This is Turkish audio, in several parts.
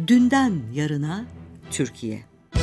Dünden yarına Türkiye.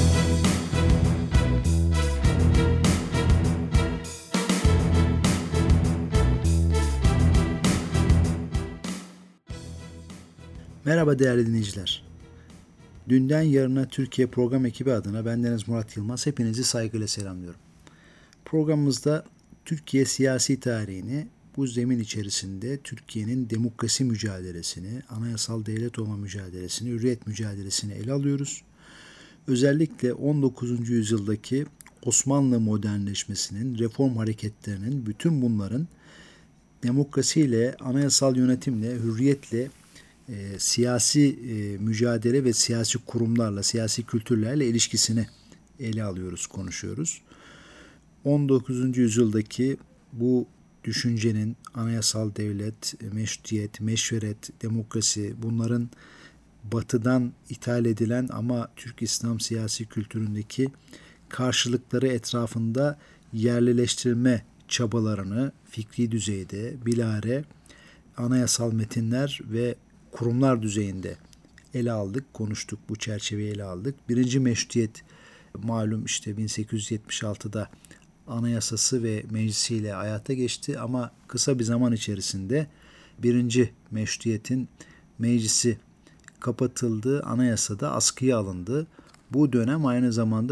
Merhaba değerli dinleyiciler. Dünden yarına Türkiye program ekibi adına bendeniz Murat Yılmaz. Hepinizi saygıyla selamlıyorum. Programımızda Türkiye siyasi tarihini, bu zemin içerisinde Türkiye'nin demokrasi mücadelesini, anayasal devlet olma mücadelesini, hürriyet mücadelesini ele alıyoruz. Özellikle 19. yüzyıldaki Osmanlı modernleşmesinin, reform hareketlerinin, bütün bunların demokrasiyle, anayasal yönetimle, hürriyetle, siyasi mücadele ve siyasi kurumlarla, siyasi kültürlerle ilişkisini ele alıyoruz, konuşuyoruz. 19. yüzyıldaki bu düşüncenin anayasal devlet, meşrutiyet, meşveret, demokrasi, bunların batıdan ithal edilen ama Türk İslam siyasi kültüründeki karşılıkları etrafında yerleştirme çabalarını fikri düzeyde, bilahare anayasal metinler ve kurumlar düzeyinde ele aldık, konuştuk, bu çerçeveyi ele aldık. Birinci meşrutiyet malum işte 1876'da anayasası ve meclisiyle hayata geçti ama kısa bir zaman içerisinde birinci meşrutiyetin meclisi kapatıldı, anayasada askıya alındı. Bu dönem aynı zamanda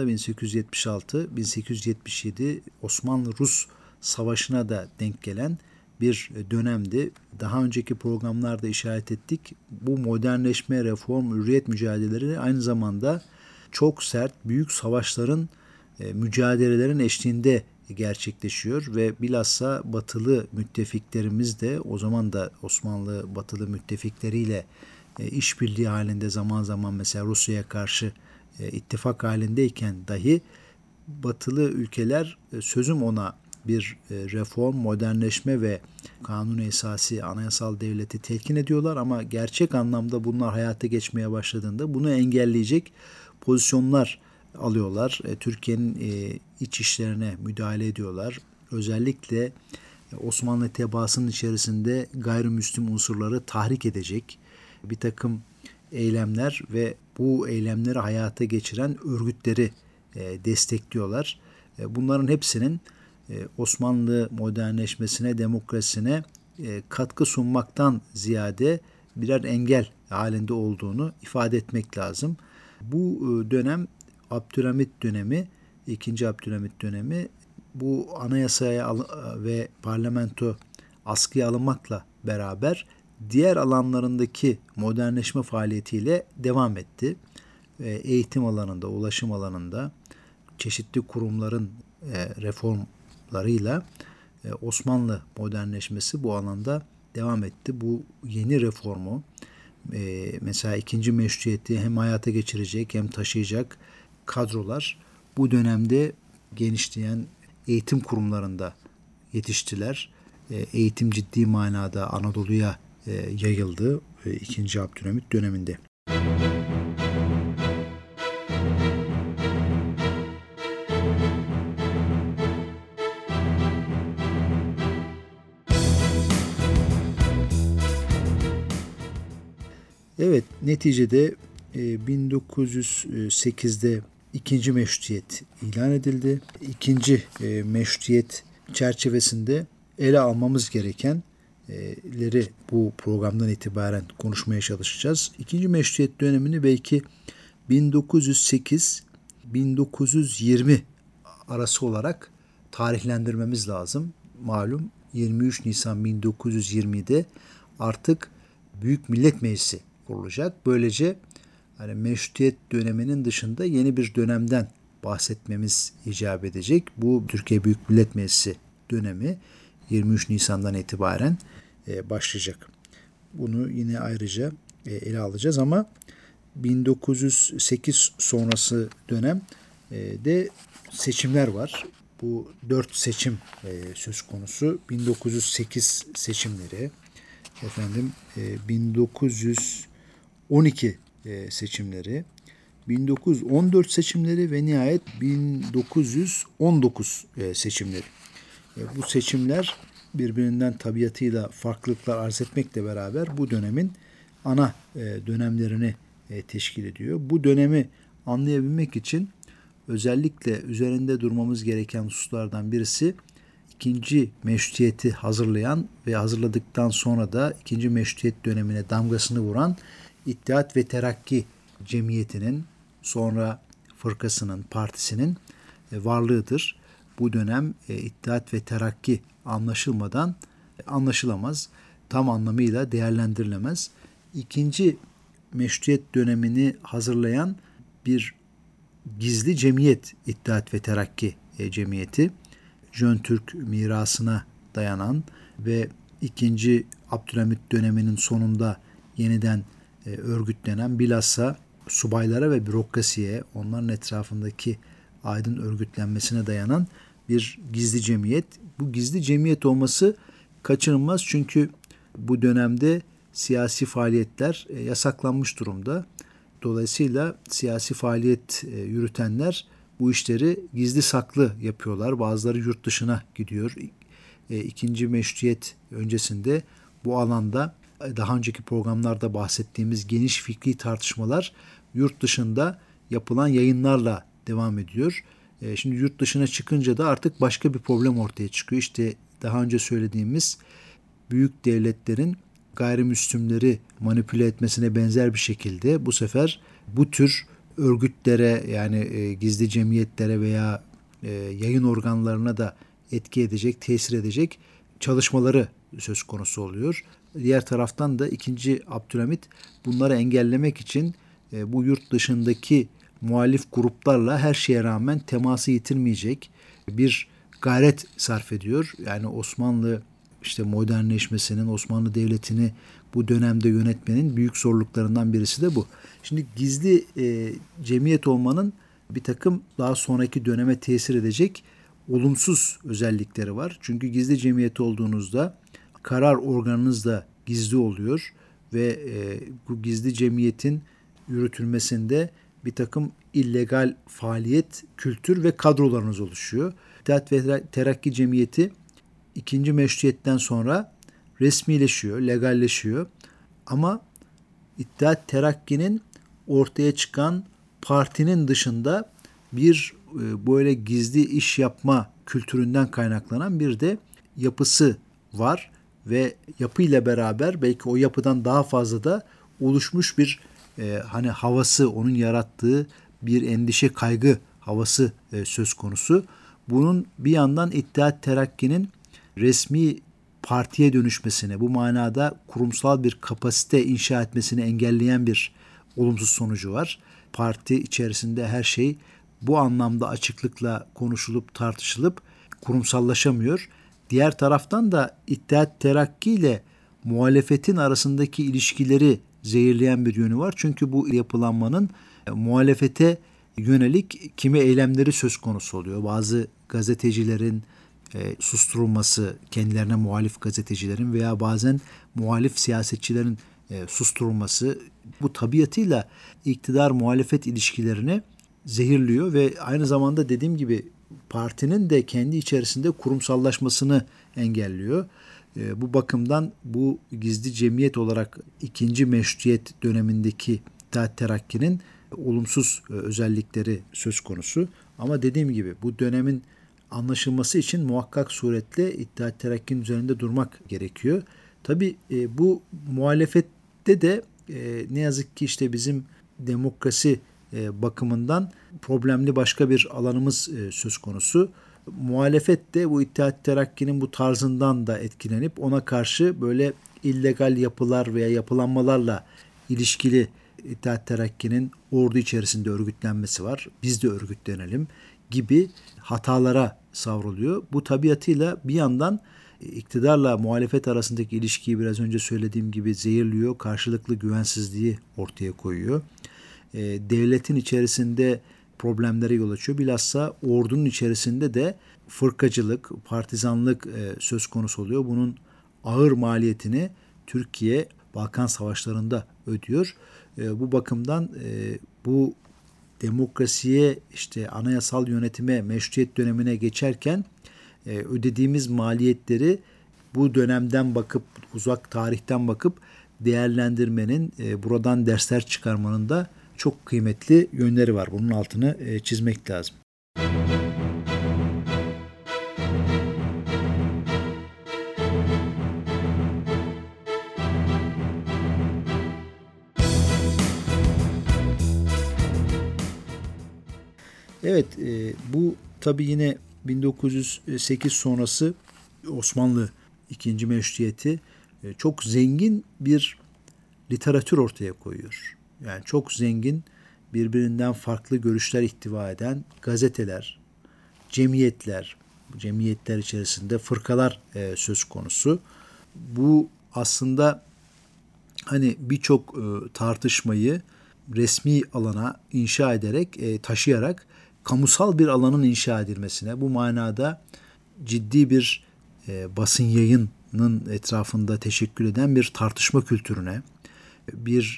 1876-1877 Osmanlı-Rus Savaşı'na da denk gelen bir dönemdi. Daha önceki programlarda işaret ettik. Bu modernleşme, reform, hürriyet mücadeleleri aynı zamanda çok sert, büyük savaşların, mücadelelerin eşliğinde gerçekleşiyor ve bilhassa batılı müttefiklerimiz de o zaman da Osmanlı batılı müttefikleriyle işbirliği halinde zaman zaman mesela Rusya'ya karşı ittifak halindeyken dahi batılı ülkeler sözüm ona bir reform, modernleşme ve kanun esası anayasal devleti telkin ediyorlar ama gerçek anlamda bunlar hayata geçmeye başladığında bunu engelleyecek pozisyonlar alıyorlar. Türkiye'nin iç işlerine müdahale ediyorlar. Özellikle Osmanlı tebaasının içerisinde gayrimüslim unsurları tahrik edecek bir takım eylemler ve bu eylemleri hayata geçiren örgütleri destekliyorlar. Bunların hepsinin Osmanlı modernleşmesine, demokrasisine katkı sunmaktan ziyade birer engel halinde olduğunu ifade etmek lazım. Bu dönem Abdülhamit dönemi, 2. Abdülhamit dönemi bu anayasaya ve parlamento askıya alınmakla beraber diğer alanlarındaki modernleşme faaliyetiyle devam etti. Eğitim alanında, ulaşım alanında çeşitli kurumların reformlarıyla Osmanlı modernleşmesi bu alanda devam etti. Bu yeni reformu mesela 2. meşrutiyeti hem hayata geçirecek hem taşıyacak kadrolar bu dönemde genişleyen eğitim kurumlarında yetiştiler. Eğitim ciddi manada Anadolu'ya yayıldı 2. Abdülhamit döneminde. Evet, neticede 1908'de 2. meşrutiyet ilan edildi. 2. meşrutiyet çerçevesinde ele almamız gerekenleri bu programdan itibaren konuşmaya çalışacağız. 2. meşrutiyet dönemini belki 1908-1920 arası olarak tarihlendirmemiz lazım. Malum 23 Nisan 1920'de artık Büyük Millet Meclisi kurulacak. Böylece hani meşrutiyet döneminin dışında yeni bir dönemden bahsetmemiz icap edecek. Bu Türkiye Büyük Millet Meclisi dönemi 23 Nisan'dan itibaren başlayacak. Bunu yine ayrıca ele alacağız ama 1908 sonrası dönem de seçimler var. Bu 4 seçim söz konusu. 1908 seçimleri, 1912 seçimleri, 1914 seçimleri ve nihayet 1919 seçimleri. Bu seçimler birbirinden tabiatıyla farklılıklar arz etmekle beraber bu dönemin ana dönemlerini teşkil ediyor. Bu dönemi anlayabilmek için özellikle üzerinde durmamız gereken hususlardan birisi ikinci meşrutiyeti hazırlayan ve hazırladıktan sonra da ikinci meşrutiyet dönemine damgasını vuran İttihat ve Terakki Cemiyeti'nin, sonra fırkasının, partisinin varlığıdır. Bu dönem İttihat ve Terakki anlaşılmadan anlaşılamaz. Tam anlamıyla değerlendirilemez. İkinci meşrutiyet dönemini hazırlayan bir gizli cemiyet İttihat ve Terakki Cemiyeti. Jön Türk mirasına dayanan ve 2. Abdülhamit döneminin sonunda yeniden örgütlenen, bilhassa subaylara ve bürokrasiye, onların etrafındaki aydın örgütlenmesine dayanan bir gizli cemiyet. Bu gizli cemiyet olması kaçınılmaz, çünkü bu dönemde siyasi faaliyetler yasaklanmış durumda. Dolayısıyla siyasi faaliyet yürütenler bu işleri gizli saklı yapıyorlar. Bazıları yurt dışına gidiyor. İkinci meşrutiyet öncesinde bu alanda daha önceki programlarda bahsettiğimiz geniş fikri tartışmalar yurt dışında yapılan yayınlarla devam ediyor. Şimdi yurt dışına çıkınca da artık başka bir problem ortaya çıkıyor. İşte daha önce söylediğimiz büyük devletlerin gayrimüslimleri manipüle etmesine benzer bir şekilde bu sefer bu tür örgütlere, yani gizli cemiyetlere veya yayın organlarına da etki edecek, tesir edecek çalışmaları söz konusu oluyor. Diğer taraftan da 2. Abdülhamit bunları engellemek için bu yurt dışındaki muhalif gruplarla her şeye rağmen teması yitirmeyecek bir gayret sarf ediyor. Yani Osmanlı modernleşmesinin, Osmanlı Devleti'ni bu dönemde yönetmenin büyük zorluklarından birisi de bu. Şimdi gizli cemiyet olmanın bir takım daha sonraki döneme tesir edecek olumsuz özellikleri var. Çünkü gizli cemiyet olduğunuzda karar organınız da gizli oluyor ve bu gizli cemiyetin yürütülmesinde bir takım illegal faaliyet, kültür ve kadrolarınız oluşuyor. İttihat ve Terakki Cemiyeti 2. Meşrutiyetten sonra resmileşiyor, legalleşiyor. Ama İttihat Terakki'nin ortaya çıkan partinin dışında bir böyle gizli iş yapma kültüründen kaynaklanan bir de yapısı var ve yapıyla beraber belki o yapıdan daha fazla da oluşmuş bir havası, onun yarattığı bir endişe, kaygı havası söz konusu. Bunun bir yandan İttihat Terakki'nin resmi partiye dönüşmesine, bu manada kurumsal bir kapasite inşa etmesini engelleyen bir olumsuz sonucu var. Parti içerisinde her şey bu anlamda açıklıkla konuşulup tartışılıp kurumsallaşamıyor. Diğer taraftan da İttihat Terakki ile muhalefetin arasındaki ilişkileri zehirleyen bir yönü var. Çünkü bu yapılanmanın muhalefete yönelik kimi eylemleri söz konusu oluyor. Bazı gazetecilerin susturulması, kendilerine muhalif gazetecilerin veya bazen muhalif siyasetçilerin susturulması, bu tabiatıyla iktidar muhalefet ilişkilerini zehirliyor ve aynı zamanda dediğim gibi partinin de kendi içerisinde kurumsallaşmasını engelliyor. Bu bakımdan bu gizli cemiyet olarak 2. Meşrutiyet dönemindeki İttihat Terakki'nin olumsuz özellikleri söz konusu. Ama dediğim gibi bu dönemin anlaşılması için muhakkak suretle İttihat Terakki'nin üzerinde durmak gerekiyor. Tabii bu muhalefette de ne yazık ki bizim demokrasi bakımından problemli başka bir alanımız söz konusu. Muhalefet de bu İttihat Terakki'nin bu tarzından da etkilenip ona karşı böyle illegal yapılar veya yapılanmalarla ilişkili İttihat Terakki'nin ordu içerisinde örgütlenmesi var. Biz de örgütlenelim gibi hatalara savruluyor. Bu tabiatıyla bir yandan iktidarla muhalefet arasındaki ilişkiyi biraz önce söylediğim gibi zehirliyor, karşılıklı güvensizliği ortaya koyuyor. Devletin içerisinde problemlere yol açıyor. Bilhassa ordunun içerisinde de fırkacılık, partizanlık söz konusu oluyor. Bunun ağır maliyetini Türkiye Balkan Savaşları'nda ödüyor. Bu bakımdan bu demokrasiye, anayasal yönetime, meşrutiyet dönemine geçerken ödediğimiz maliyetleri bu dönemden bakıp, uzak tarihten bakıp değerlendirmenin, buradan dersler çıkarmanın da çok kıymetli yönleri var. Bunun altını çizmek lazım. Evet, bu tabii yine 1908 sonrası Osmanlı II. Meşruiyeti çok zengin bir literatür ortaya koyuyor. Yani çok zengin, birbirinden farklı görüşler ihtiva eden gazeteler, cemiyetler içerisinde fırkalar söz konusu. Bu aslında hani birçok tartışmayı resmi alana inşa ederek, taşıyarak kamusal bir alanın inşa edilmesine, bu manada ciddi bir basın yayının etrafında teşekkül eden bir tartışma kültürüne, bir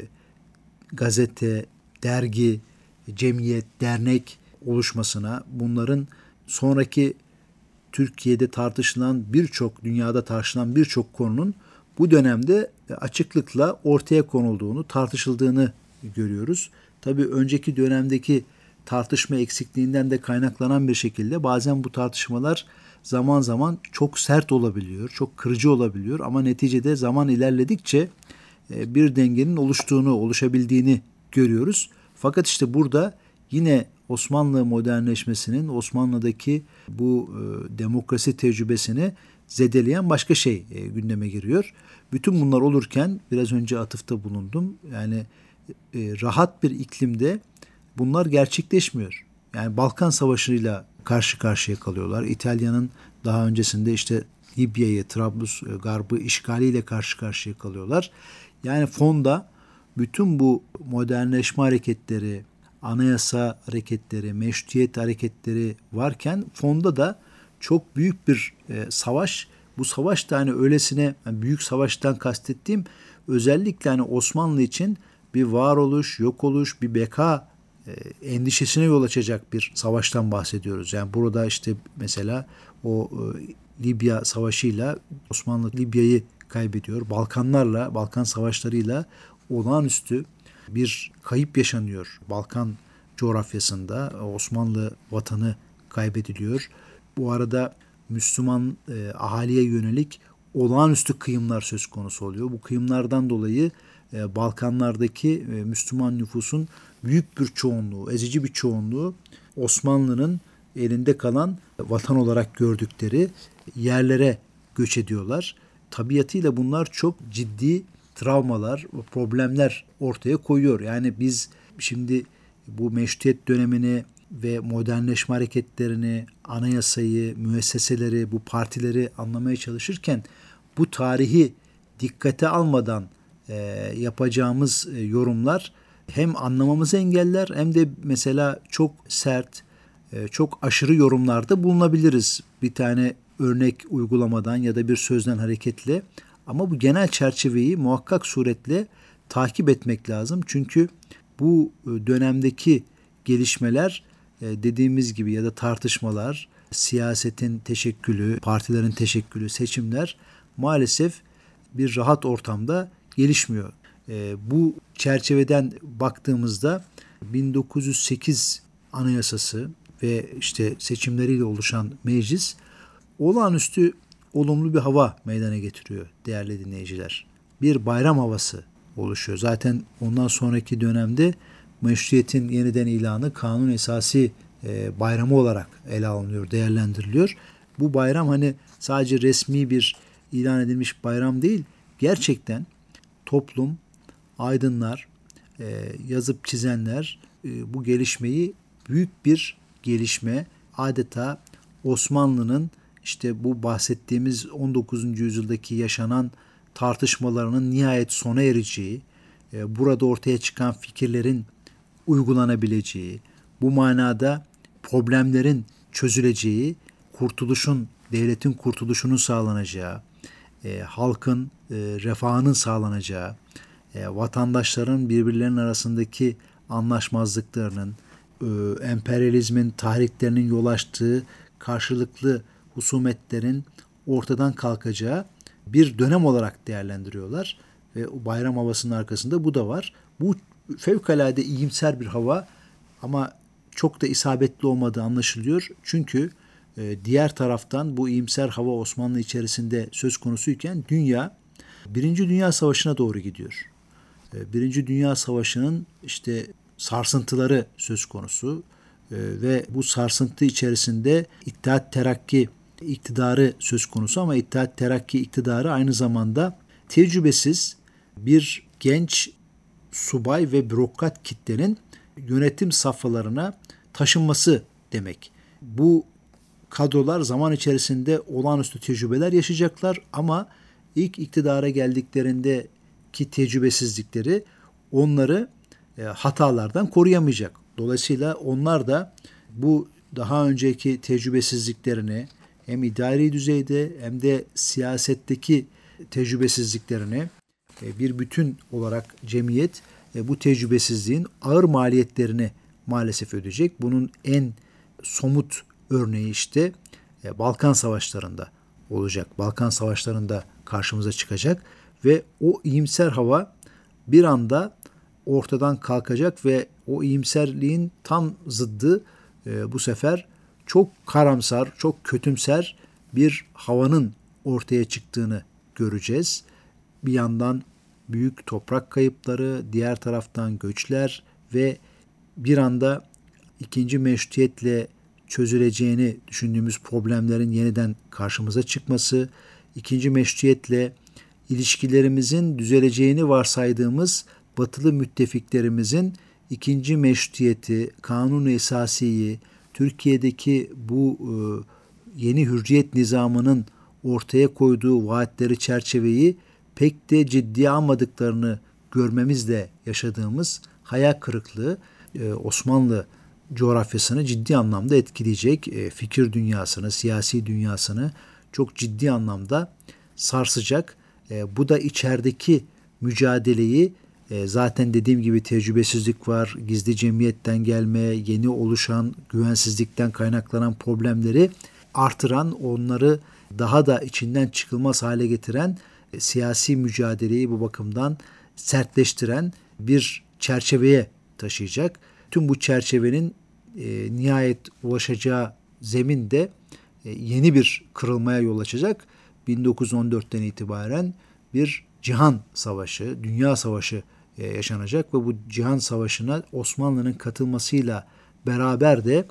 gazete, dergi, cemiyet, dernek oluşmasına, bunların sonraki Türkiye'de tartışılan birçok, dünyada tartışılan birçok konunun bu dönemde açıklıkla ortaya konulduğunu, tartışıldığını görüyoruz. Tabii önceki dönemdeki tartışma eksikliğinden de kaynaklanan bir şekilde bazen bu tartışmalar zaman zaman çok sert olabiliyor, çok kırıcı olabiliyor ama neticede zaman ilerledikçe bir dengenin oluşabildiğini görüyoruz. Fakat işte burada yine Osmanlı modernleşmesinin, Osmanlı'daki bu demokrasi tecrübesini zedeleyen başka şey gündeme giriyor. Bütün bunlar olurken biraz önce atıfta bulundum. Yani rahat bir iklimde bunlar gerçekleşmiyor. Yani Balkan Savaşı'yla karşı karşıya kalıyorlar. İtalya'nın daha öncesinde işte Libya'yı, Trablus Garb'ı işgaliyle karşı karşıya kalıyorlar. Yani fonda bütün bu modernleşme hareketleri, anayasa hareketleri, meşrutiyet hareketleri varken fonda da çok büyük bir savaş. Bu savaş da hani öylesine, yani büyük savaştan kastettiğim özellikle hani Osmanlı için bir varoluş, yok oluş, bir beka endişesine yol açacak bir savaştan bahsediyoruz. Yani burada işte mesela o Libya Savaşı'yla Osmanlı Libya'yı kaybediyor. Balkan savaşlarıyla olağanüstü bir kayıp yaşanıyor. Balkan coğrafyasında Osmanlı vatanı kaybediliyor. Bu arada Müslüman ahaliye yönelik olağanüstü kıyımlar söz konusu oluyor. Bu kıyımlardan dolayı Balkanlardaki Müslüman nüfusun büyük bir çoğunluğu, ezici bir çoğunluğu Osmanlı'nın elinde kalan vatan olarak gördükleri yerlere göç ediyorlar. Tabiatıyla bunlar çok ciddi travmalar, problemler ortaya koyuyor. Yani biz şimdi bu meşrutiyet dönemini ve modernleşme hareketlerini, anayasayı, müesseseleri, bu partileri anlamaya çalışırken bu tarihi dikkate almadan yapacağımız yorumlar hem anlamamızı engeller hem de mesela çok sert, çok aşırı yorumlarda bulunabiliriz. Bir tane örnek uygulamadan ya da bir sözden hareketle. Ama bu genel çerçeveyi muhakkak suretle takip etmek lazım. Çünkü bu dönemdeki gelişmeler dediğimiz gibi ya da tartışmalar, siyasetin teşekkülü, partilerin teşekkülü, seçimler maalesef bir rahat ortamda gelişmiyor. Bu çerçeveden baktığımızda 1908 Anayasası ve işte seçimleriyle oluşan meclis olağanüstü olumlu bir hava meydana getiriyor değerli dinleyiciler. Bir bayram havası oluşuyor. Zaten ondan sonraki dönemde meşruiyetin yeniden ilanı kanun esası bayramı olarak ele alınıyor, değerlendiriliyor. Bu bayram hani sadece resmi bir ilan edilmiş bayram değil, gerçekten toplum, aydınlar, yazıp çizenler bu gelişmeyi büyük bir gelişme, adeta Osmanlı'nın işte bu bahsettiğimiz 19. yüzyıldaki yaşanan tartışmalarının nihayet sona ereceği, burada ortaya çıkan fikirlerin uygulanabileceği, bu manada problemlerin çözüleceği, devletin kurtuluşunun sağlanacağı, halkın refahının sağlanacağı, vatandaşların birbirlerinin arasındaki anlaşmazlıklarının, emperyalizmin tahriklerinin yol açtığı karşılıklı husumetlerin ortadan kalkacağı bir dönem olarak değerlendiriyorlar. ve o bayram havasının arkasında bu da var. Bu fevkalade iyimser bir hava ama çok da isabetli olmadığı anlaşılıyor. Çünkü diğer taraftan bu iyimser hava Osmanlı içerisinde söz konusuyken dünya Birinci Dünya Savaşı'na doğru gidiyor. Birinci Dünya Savaşı'nın işte sarsıntıları söz konusu ve bu sarsıntı içerisinde İttihat Terakki iktidarı söz konusu ama İttihat Terakki iktidarı aynı zamanda tecrübesiz bir genç subay ve bürokrat kitlenin yönetim safhalarına taşınması demek. Bu kadrolar zaman içerisinde olağanüstü tecrübeler yaşayacaklar ama ilk iktidara geldiklerindeki tecrübesizlikleri onları hatalardan koruyamayacak. Dolayısıyla onlar da bu daha önceki tecrübesizliklerini hem idari düzeyde hem de siyasetteki tecrübesizliklerini bir bütün olarak cemiyet bu tecrübesizliğin ağır maliyetlerini maalesef ödeyecek. Bunun en somut örneği işte Balkan Savaşları'nda olacak. Balkan Savaşları'nda karşımıza çıkacak ve o iyimser hava bir anda ortadan kalkacak ve o iyimserliğin tam zıddı bu sefer çok karamsar, çok kötümser bir havanın ortaya çıktığını göreceğiz. Bir yandan büyük toprak kayıpları, diğer taraftan göçler ve bir anda ikinci meşrutiyetle çözüleceğini düşündüğümüz problemlerin yeniden karşımıza çıkması, ikinci meşrutiyetle ilişkilerimizin düzeleceğini varsaydığımız batılı müttefiklerimizin ikinci meşrutiyeti, kanun-u esasiyi, Türkiye'deki bu yeni hürriyet nizamının ortaya koyduğu vaatleri çerçeveyi pek de ciddiye almadıklarını görmemizle yaşadığımız hayal kırıklığı Osmanlı coğrafyasını ciddi anlamda etkileyecek, fikir dünyasını, siyasi dünyasını çok ciddi anlamda sarsacak. Bu da içerideki mücadeleyi zaten dediğim gibi tecrübesizlik var, gizli cemiyetten gelme, yeni oluşan güvensizlikten kaynaklanan problemleri artıran, onları daha da içinden çıkılmaz hale getiren, siyasi mücadeleyi bu bakımdan sertleştiren bir çerçeveye taşıyacak. Tüm bu çerçevenin nihayet ulaşacağı zemin de yeni bir kırılmaya yol açacak. 1914'ten itibaren bir cihan savaşı, dünya savaşı yaşanacak ve bu cihan savaşına Osmanlı'nın katılmasıyla beraber de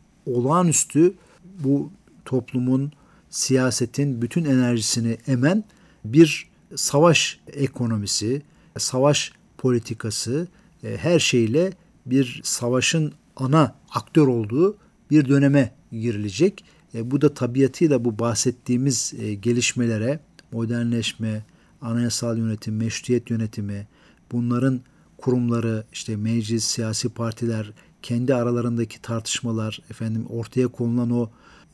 olağanüstü bu toplumun, siyasetin bütün enerjisini emen bir savaş ekonomisi, savaş politikası, her şeyle bir savaşın ana aktör olduğu bir döneme girilecek. Bu da tabiatıyla bu bahsettiğimiz gelişmelere, modernleşme, anayasal yönetim, meşrutiyet yönetimi, bunların kurumları, işte meclis, siyasi partiler, kendi aralarındaki tartışmalar, ortaya konulan o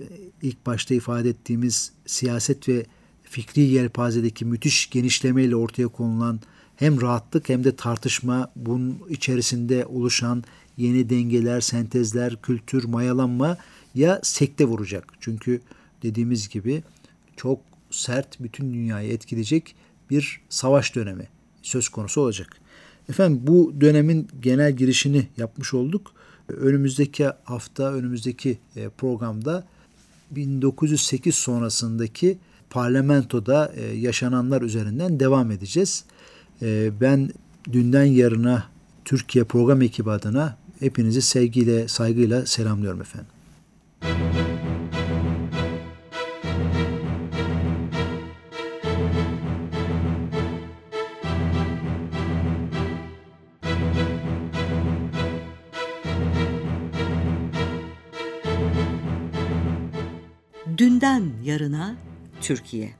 ilk başta ifade ettiğimiz siyaset ve fikri yelpazedeki müthiş genişlemeyle ortaya konulan hem rahatlık hem de tartışma, bunun içerisinde oluşan yeni dengeler, sentezler, kültür, mayalanma ya sekte vuracak. Çünkü dediğimiz gibi çok sert, bütün dünyayı etkileyecek bir savaş dönemi söz konusu olacak. Bu dönemin genel girişini yapmış olduk. Önümüzdeki hafta, önümüzdeki programda 1908 sonrasındaki parlamentoda yaşananlar üzerinden devam edeceğiz. Ben dünden yarına Türkiye program ekibi adına hepinizi sevgiyle, saygıyla selamlıyorum efendim. Dünden yarına Türkiye.